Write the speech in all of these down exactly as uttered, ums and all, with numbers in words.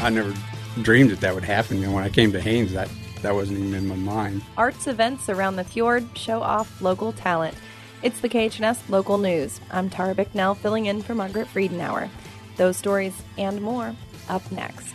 I never dreamed that that would happen. You know, when I came to Haines, that, that wasn't even in my mind. Arts events around the fjord show off local talent. It's the K H N S Local News. I'm Tara Bicknell filling in for Margaret Friedenauer. Those stories and more up next.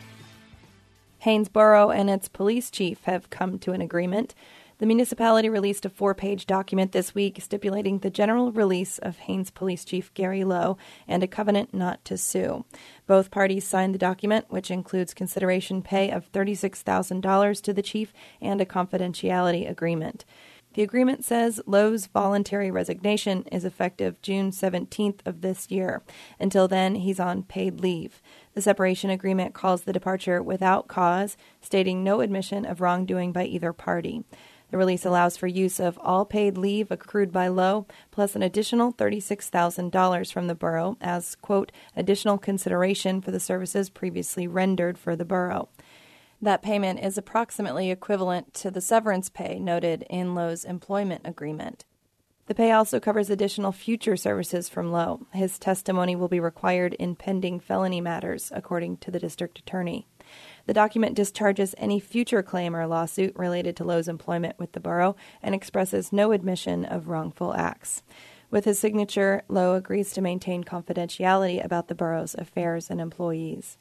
Haines Borough and its police chief have come to an agreement. The municipality released a four-page document this week stipulating the general release of Haines Police Chief Gary Lowe and a covenant not to sue. Both parties signed the document, which includes consideration pay of thirty-six thousand dollars to the chief and a confidentiality agreement. The agreement says Lowe's voluntary resignation is effective June seventeenth of this year. Until then, he's on paid leave. The separation agreement calls the departure without cause, stating no admission of wrongdoing by either party. The release allows for use of all paid leave accrued by Lowe, plus an additional thirty-six thousand dollars from the borough as, quote, additional consideration for the services previously rendered for the borough. That payment is approximately equivalent to the severance pay noted in Lowe's employment agreement. The pay also covers additional future services from Lowe. His testimony will be required in pending felony matters, according to the district attorney. The document discharges any future claim or lawsuit related to Lowe's employment with the borough and expresses no admission of wrongful acts. With his signature, Lowe agrees to maintain confidentiality about the borough's affairs and employees.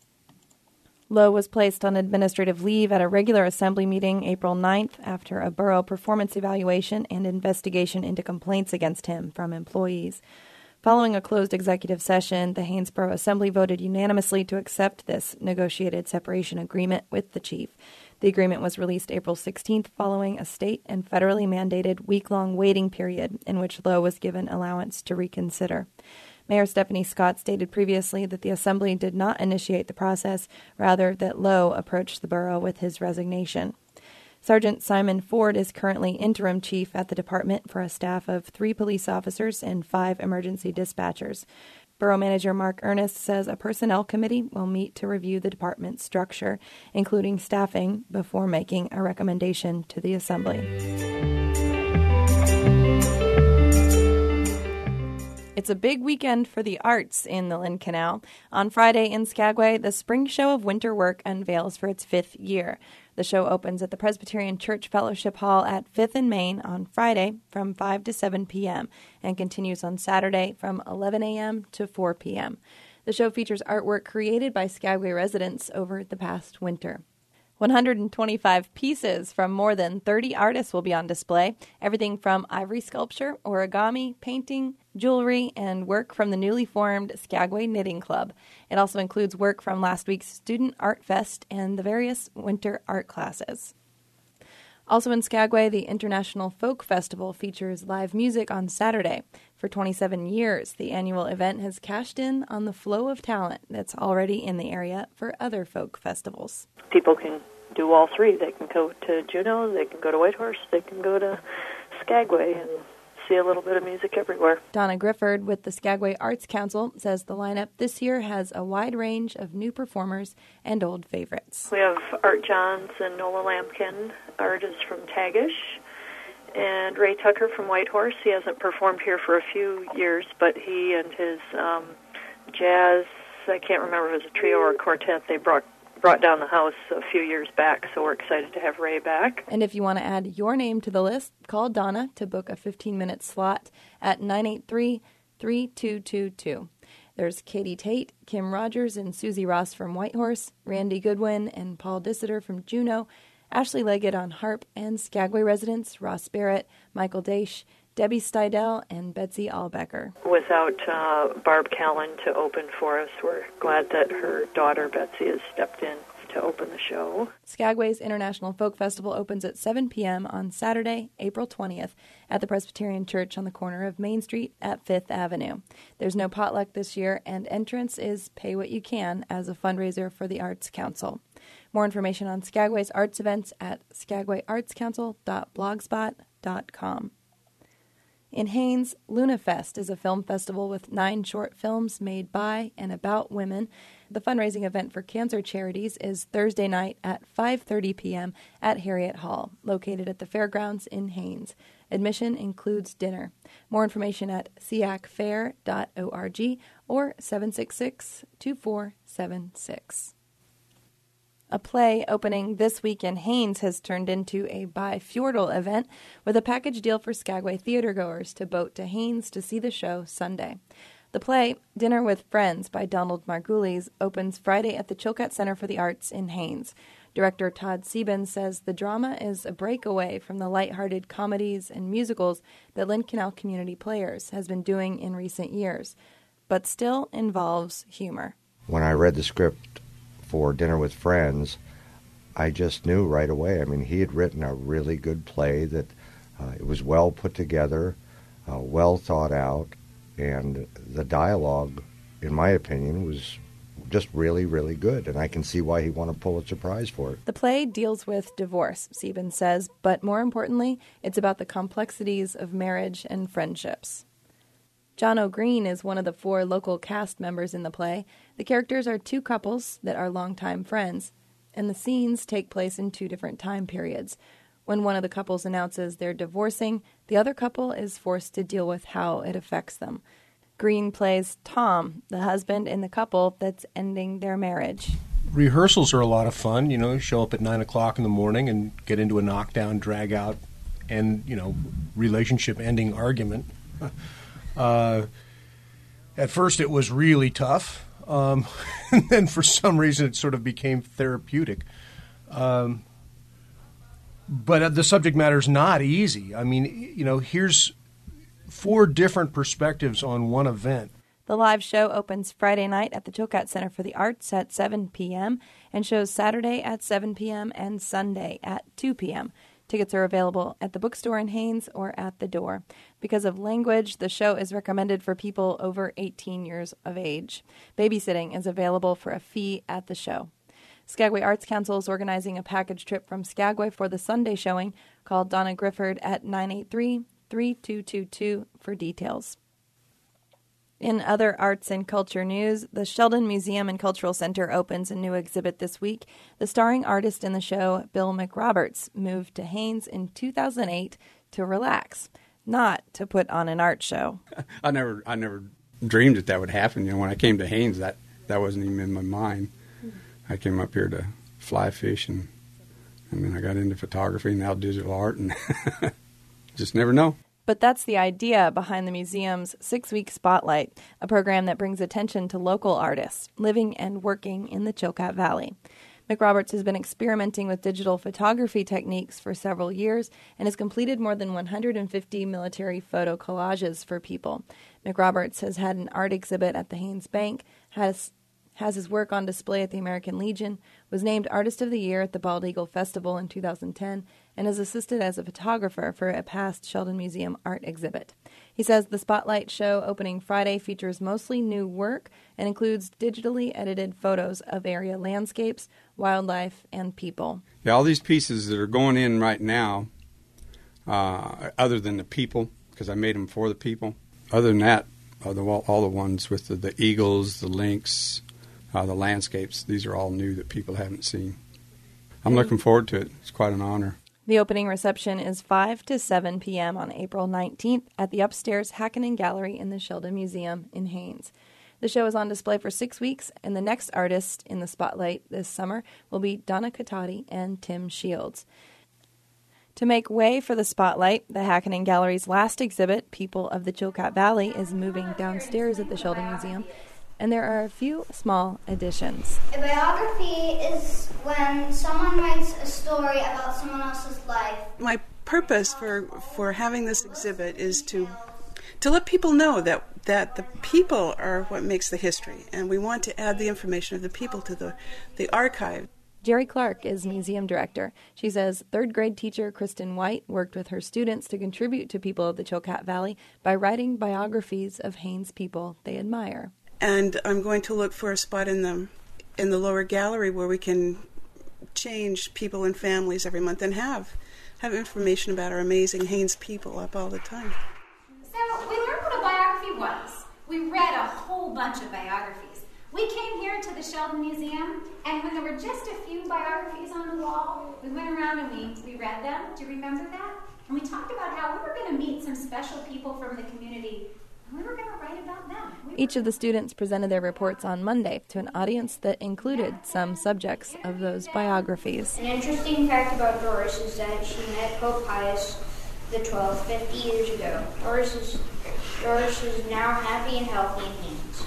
Lowe was placed on administrative leave at a regular assembly meeting April ninth after a borough performance evaluation and investigation into complaints against him from employees. Following a closed executive session, the Haines Borough Assembly voted unanimously to accept this negotiated separation agreement with the chief. The agreement was released April sixteenth following a state and federally mandated week-long waiting period in which Lowe was given allowance to reconsider. Mayor Stephanie Scott stated previously that the Assembly did not initiate the process, rather that Lowe approached the borough with his resignation. Sergeant Simon Ford is currently interim chief at the department for a staff of three police officers and five emergency dispatchers. Borough Manager Mark Ernest says a personnel committee will meet to review the department's structure, including staffing, before making a recommendation to the Assembly. It's a big weekend for the arts in the Lynn Canal. On Friday in Skagway, the Spring Show of Winter Work unveils for its fifth year. The show opens at the Presbyterian Church Fellowship Hall at fifth and Main on Friday from five to seven p.m. and continues on Saturday from eleven a.m. to four p.m. The show features artwork created by Skagway residents over the past winter. one hundred twenty-five pieces from more than thirty artists will be on display, everything from ivory sculpture, origami, painting, jewelry, and work from the newly formed Skagway Knitting Club. It also includes work from last week's Student Art Fest and the various winter art classes. Also in Skagway, the International Folk Festival features live music on Saturday. For twenty-seven years, the annual event has cashed in on the flow of talent that's already in the area for other folk festivals. People can do all three. They can go to Juneau, they can go to Whitehorse, they can go to Skagway and see a little bit of music everywhere. Donna Grifford with the Skagway Arts Council says the lineup this year has a wide range of new performers and old favorites. We have Art Johns and Nola Lampkin, artists from Tagish, and Ray Tucker from Whitehorse. He hasn't performed here for a few years, but he and his um, jazz, I can't remember if it was a trio or a quartet, they brought brought down the house a few years back, so we're excited to have Ray back. And if you want to add your name to the list, call Donna to book a fifteen-minute slot at nine eight three, three two two two. There's Katie Tate, Kim Rogers, and Susie Ross from Whitehorse, Randy Goodwin and Paul Dissiter from Juneau, Ashley Leggett on harp, and Skagway residents Ross Barrett, Michael Daish, Debbie Stidell, and Betsy Allbecker. Without uh, Barb Callan to open for us, we're glad that her daughter Betsy has stepped in to open the show. Skagway's International Folk Festival opens at seven p.m. on Saturday, April twentieth, at the Presbyterian Church on the corner of Main Street at Fifth Avenue. There's no potluck this year, and entrance is pay what you can as a fundraiser for the Arts Council. More information on Skagway's arts events at skagway arts council dot blogspot dot com. In Haines, LunaFest is a film festival with nine short films made by and about women. The fundraising event for cancer charities is Thursday night at five thirty p.m. at Harriet Hall, located at the fairgrounds in Haines. Admission includes dinner. More information at c a c fair dot org or seven six six, two four seven six. A play opening this week in Haines has turned into a bifjordal event with a package deal for Skagway theatergoers to boat to Haines to see the show Sunday. The play, Dinner with Friends by Donald Margulies, opens Friday at the Chilkat Center for the Arts in Haines. Director Todd Sieben says the drama is a breakaway from the lighthearted comedies and musicals that Lynn Canal Community Players has been doing in recent years, but still involves humor. When I read the script for Dinner with Friends, I just knew right away. I mean, he had written a really good play that uh, it was well put together, uh, well thought out, and the dialogue, in my opinion, was just really, really good, and I can see why he won a Pulitzer Prize for it. The play deals with divorce, Sieben says, but more importantly, it's about the complexities of marriage and friendships. John O'Green is one of the four local cast members in the play. The characters are two couples that are longtime friends, and the scenes take place in two different time periods. When one of the couples announces they're divorcing, the other couple is forced to deal with how it affects them. Green plays Tom, the husband in the couple that's ending their marriage. Rehearsals are a lot of fun. You know, show up at nine o'clock in the morning and get into a knockdown, drag out, and, you know, relationship-ending argument. Uh, at first it was really tough, um, and then for some reason it sort of became therapeutic. Um, but the subject matter is not easy. I mean, you know, here's four different perspectives on one event. The live show opens Friday night at the Chilkat Center for the Arts at seven p.m. and shows Saturday at seven p.m. and Sunday at two p.m. Tickets are available at the bookstore in Haines or at the door. Because of language, the show is recommended for people over eighteen years of age. Babysitting is available for a fee at the show. Skagway Arts Council is organizing a package trip from Skagway for the Sunday showing. Call Donna Grifford at nine eight three, three two two two for details. In other arts and culture news, the Sheldon Museum and Cultural Center opens a new exhibit this week. The starring artist in the show, Bill McRoberts, moved to Haines in two thousand eight to relax, not to put on an art show. I never I never dreamed that that would happen. You know, when I came to Haines, that, that wasn't even in my mind. I came up here to fly fish, and, and then I got into photography and now digital art, and just never know. But that's the idea behind the museum's six-week Spotlight, a program that brings attention to local artists living and working in the Chilkat Valley. McRoberts has been experimenting with digital photography techniques for several years and has completed more than one hundred fifty military photo collages for people. McRoberts has had an art exhibit at the Haines Bank, has has his work on display at the American Legion, was named Artist of the Year at the Bald Eagle Festival in two thousand ten, and has assisted as a photographer for a past Sheldon Museum art exhibit. He says the Spotlight show opening Friday features mostly new work and includes digitally edited photos of area landscapes, wildlife, and people. Yeah, all these pieces that are going in right now, uh, other than the people, because I made them for the people, other than that, are the, all the ones with the, the eagles, the lynx, Uh, the landscapes, these are all new that people haven't seen. I'm looking forward to it. It's quite an honor. The opening reception is five to seven p.m. on April nineteenth at the upstairs Hackenen Gallery in the Sheldon Museum in Haines. The show is on display for six weeks, and the next artist in the spotlight this summer will be Donna Katati and Tim Shields. To make way for the spotlight, the Hackenen Gallery's last exhibit, People of the Chilkat Valley, is moving downstairs at the Sheldon Museum, and there are a few small additions. A biography is when someone writes a story about someone else's life. My purpose for, for having this exhibit is to to let people know that, that the people are what makes the history, and we want to add the information of the people to the, the archive. Jerry Clark is museum director. She says third grade teacher Kristen White worked with her students to contribute to People of the Chilkat Valley by writing biographies of Haines people they admire. And I'm going to look for a spot in the in the lower gallery where we can change people and families every month and have have information about our amazing Haines people up all the time. So we learned what a biography was. We read a whole bunch of biographies. We came here to the Sheldon Museum, and when there were just a few biographies on the wall, we went around and we, we read them. Do you remember that? And we talked about how we were going to meet some special people from the community We were going to write about them. We Each of the students presented their reports on Monday to an audience that included some subjects of those biographies. An interesting fact about Doris is that she met Pope Pius the twelfth fifty years ago. Doris is, Doris is now happy and healthy in hands.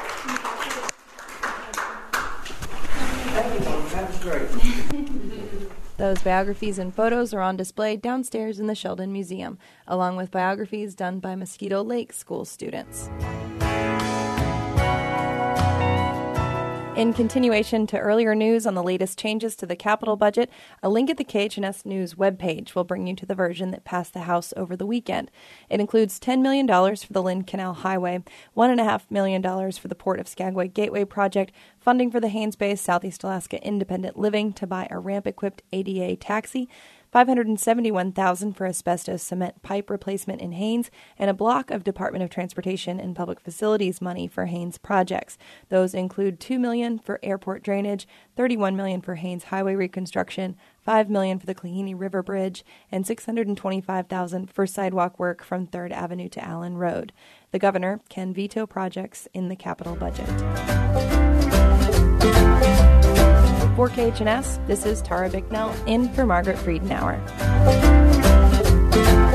Thank you, Mom. That was great. Those biographies and photos are on display downstairs in the Sheldon Museum, along with biographies done by Mosquito Lake School students. In continuation to earlier news on the latest changes to the capital budget, a link at the K H N S News webpage will bring you to the version that passed the House over the weekend. It includes ten million dollars for the Lynn Canal Highway, one point five million dollars for the Port of Skagway Gateway project, funding for the Haynes-based Southeast Alaska Independent Living to buy a ramp-equipped A D A taxi, five hundred seventy-one thousand dollars for asbestos cement pipe replacement in Haines, and a block of Department of Transportation and Public Facilities money for Haines projects. Those include two million dollars for airport drainage, thirty-one million dollars for Haines highway reconstruction, five million dollars for the Klehini River Bridge, and six hundred twenty-five thousand dollars for sidewalk work from third Avenue to Allen Road. The governor can veto projects in the capital budget. For K H N S, this is Tara Bicknell in for Margaret Friedenauer.